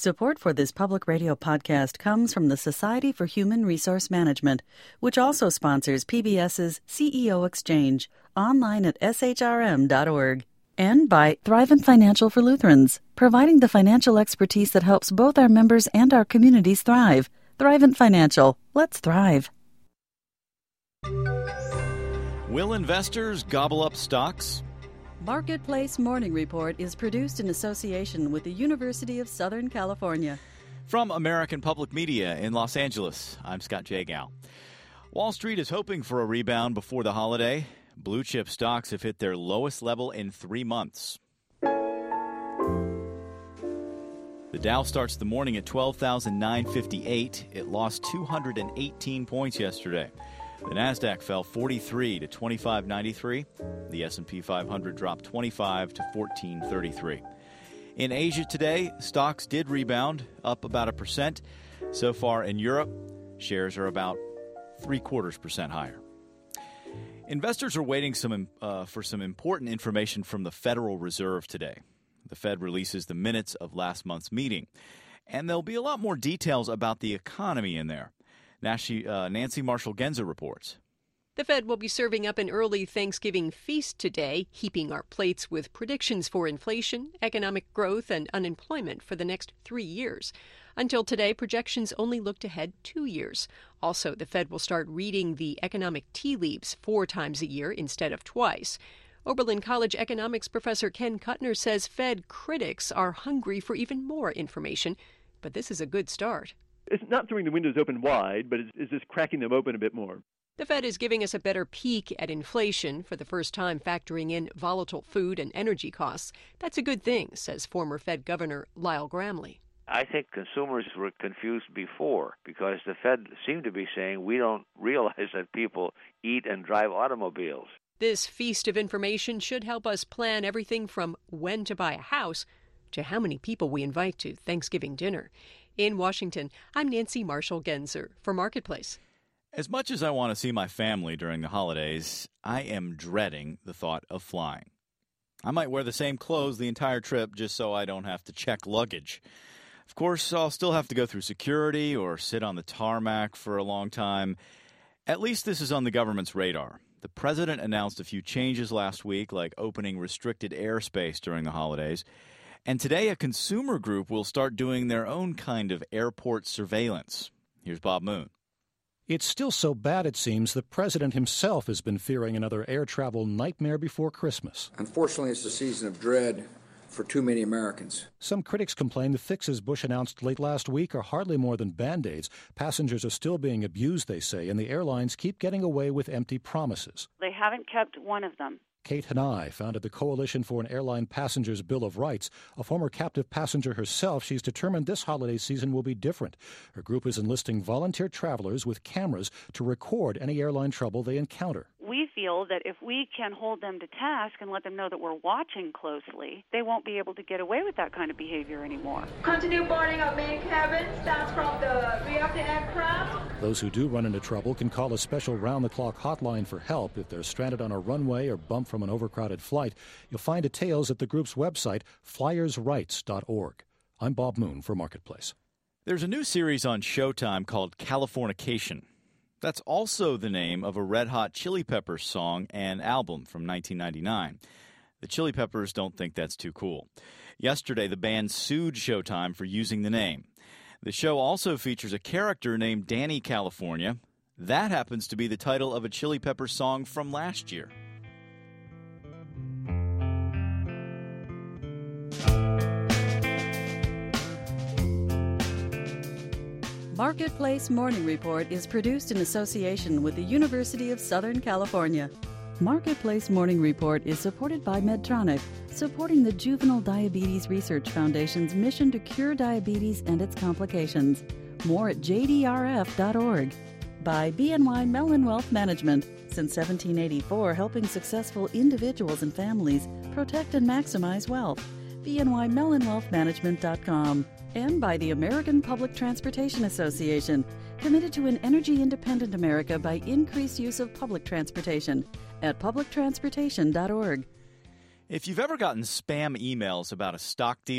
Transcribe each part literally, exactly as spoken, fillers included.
Support for this public radio podcast comes from the Society for Human Resource Management, which also sponsors PBS's C E O Exchange, online at s h r m dot org. And by Thrivent Financial for Lutherans, providing the financial expertise that helps both our members and our communities thrive. Thrivent Financial. Let's thrive. Will investors gobble up stocks? Marketplace Morning Report is produced in association with the University of Southern California. From American Public Media in Los Angeles, I'm Scott Jagow. Wall Street is hoping for a rebound before the holiday. Blue chip stocks have hit their lowest level in three months. The Dow starts the morning at twelve thousand nine hundred fifty-eight. It lost two hundred eighteen points yesterday. The Nasdaq fell forty-three to twenty-five ninety-three. The S and P five hundred dropped twenty-five to fourteen thirty-three. In Asia today, stocks did rebound, up about a percent. So far in Europe, shares are about three quarters percent higher. Investors are waiting some uh, for some important information from the Federal Reserve today. The Fed releases the minutes of last month's meeting, and there'll be a lot more details about the economy in there. Nancy, uh, Nancy Marshall-Genzer reports. The Fed will be serving up an early Thanksgiving feast today, heaping our plates with predictions for inflation, economic growth, and unemployment for the next three years. Until today, projections only looked ahead two years. Also, the Fed will start reading the economic tea leaves four times a year instead of twice. Oberlin College economics professor Ken Kuttner says Fed critics are hungry for even more information, but this is a good start. It's not throwing the windows open wide, but it's, it's just cracking them open a bit more. The Fed is giving us a better peek at inflation, for the first time factoring in volatile food and energy costs. That's a good thing, says former Fed Governor Lyle Gramley. I think consumers were confused before because the Fed seemed to be saying we don't realize that people eat and drive automobiles. This feast of information should help us plan everything from when to buy a house to how many people we invite to Thanksgiving dinner. In Washington, I'm Nancy Marshall-Genzer for Marketplace. As much as I want to see my family during the holidays, I am dreading the thought of flying. I might wear the same clothes the entire trip just so I don't have to check luggage. Of course, I'll still have to go through security or sit on the tarmac for a long time. At least this is on the government's radar. The president announced a few changes last week, like opening restricted airspace during the holidays. And today, a consumer group will start doing their own kind of airport surveillance. Here's Bob Moon. It's still so bad, it seems, the president himself has been fearing another air travel nightmare before Christmas. Unfortunately, it's a season of dread for too many Americans. Some critics complain the fixes Bush announced late last week are hardly more than Band-Aids. Passengers are still being abused, they say, and the airlines keep getting away with empty promises. They haven't kept one of them. Kate Hanai founded the Coalition for an Airline Passenger's Bill of Rights. A former captive passenger herself, she's determined this holiday season will be different. Her group is enlisting volunteer travelers with cameras to record any airline trouble they encounter. We feel that if we can hold them to task and let them know that we're watching closely, they won't be able to get away with that kind of behavior anymore. Continue boarding of main cabin starts from the rear of the aircraft. Those who do run into trouble can call a special round-the-clock hotline for help if they're stranded on a runway or bumped from an overcrowded flight. You'll find details at the group's website, flyers rights dot org. I'm Bob Moon for Marketplace. There's a new series on Showtime called Californication. That's also the name of a Red Hot Chili Peppers song and album from nineteen ninety-nine. The Chili Peppers don't think that's too cool. Yesterday, the band sued Showtime for using the name. The show also features a character named Danny California. That happens to be the title of a Chili Peppers song from last year. Marketplace Morning Report is produced in association with the University of Southern California. Marketplace Morning Report is supported by Medtronic, supporting the Juvenile Diabetes Research Foundation's mission to cure diabetes and its complications. More at j d r f dot org. By B N Y Mellon Wealth Management, since seventeen eighty-four, helping successful individuals and families protect and maximize wealth. b n y mellon wealth management dot com. And by the American Public Transportation Association, committed to an energy-independent America by increased use of public transportation at public transportation dot org. If you've ever gotten spam emails about a stock deal,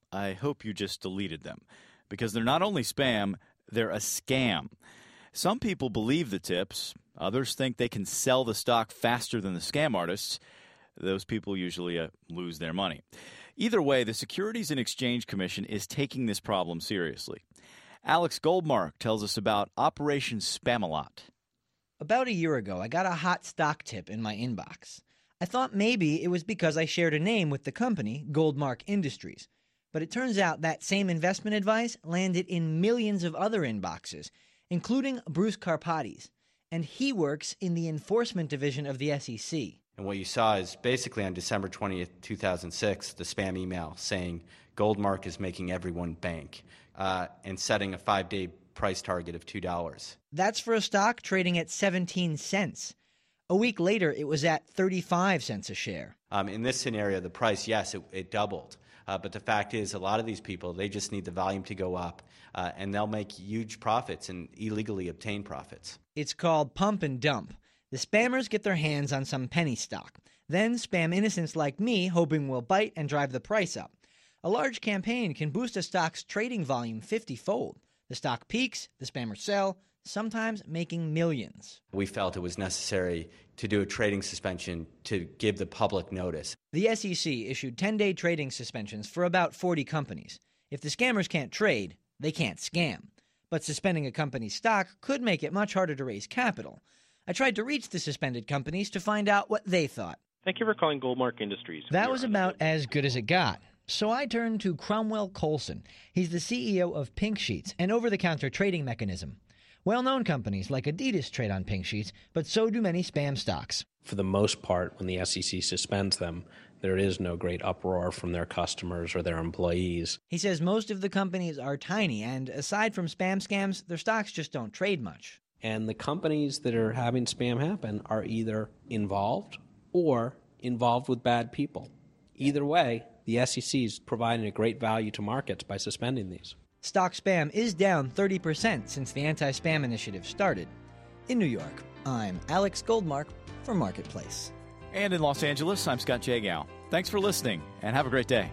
I hope you just deleted them, because they're not only spam, they're a scam. Some people believe the tips. Others think they can sell the stock faster than the scam artists. Those people usually uh, lose their money. Either way, the Securities and Exchange Commission is taking this problem seriously. Alex Goldmark tells us about Operation Spamalot. About a year ago, I got a hot stock tip in my inbox. I thought maybe it was because I shared a name with the company, Goldmark Industries. But it turns out that same investment advice landed in millions of other inboxes, including Bruce Carpati's, and he works in the enforcement division of the S E C. And what you saw is basically on December twentieth, two thousand six, the spam email saying Goldmark is making everyone bank uh, and setting a five-day price target of two dollars. That's for a stock trading at seventeen cents. A week later, it was at thirty-five cents a share. Um, in this scenario, the price, yes, it, it doubled. Uh, but the fact is, a lot of these people, they just need the volume to go up, uh, and they'll make huge profits and illegally obtain profits. It's called pump and dump. The spammers get their hands on some penny stock, then spam innocents like me, hoping we'll bite and drive the price up. A large campaign can boost a stock's trading volume fifty-fold. The stock peaks, the spammers sell, sometimes making millions. We felt it was necessary to do a trading suspension to give the public notice. The S E C issued ten-day trading suspensions for about forty companies. If the scammers can't trade, they can't scam. But suspending a company's stock could make it much harder to raise capital. I tried to reach the suspended companies to find out what they thought. Thank you for calling Goldmark Industries. That was about as good as it got. So I turned to Cromwell Coulson. He's the C E O of Pink Sheets, an over-the-counter trading mechanism. Well-known companies like Adidas trade on Pink Sheets, but so do many spam stocks. For the most part, when the S E C suspends them, there is no great uproar from their customers or their employees. He says most of the companies are tiny, and aside from spam scams, their stocks just don't trade much. And the companies that are having spam happen are either involved or involved with bad people. Either way, the S E C is providing a great value to markets by suspending these. Stock spam is down thirty percent since the anti-spam initiative started. In New York, I'm Alex Goldmark for Marketplace. And in Los Angeles, I'm Scott Jagow. Thanks for listening, and have a great day.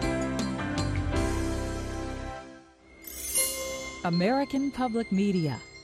American Public Media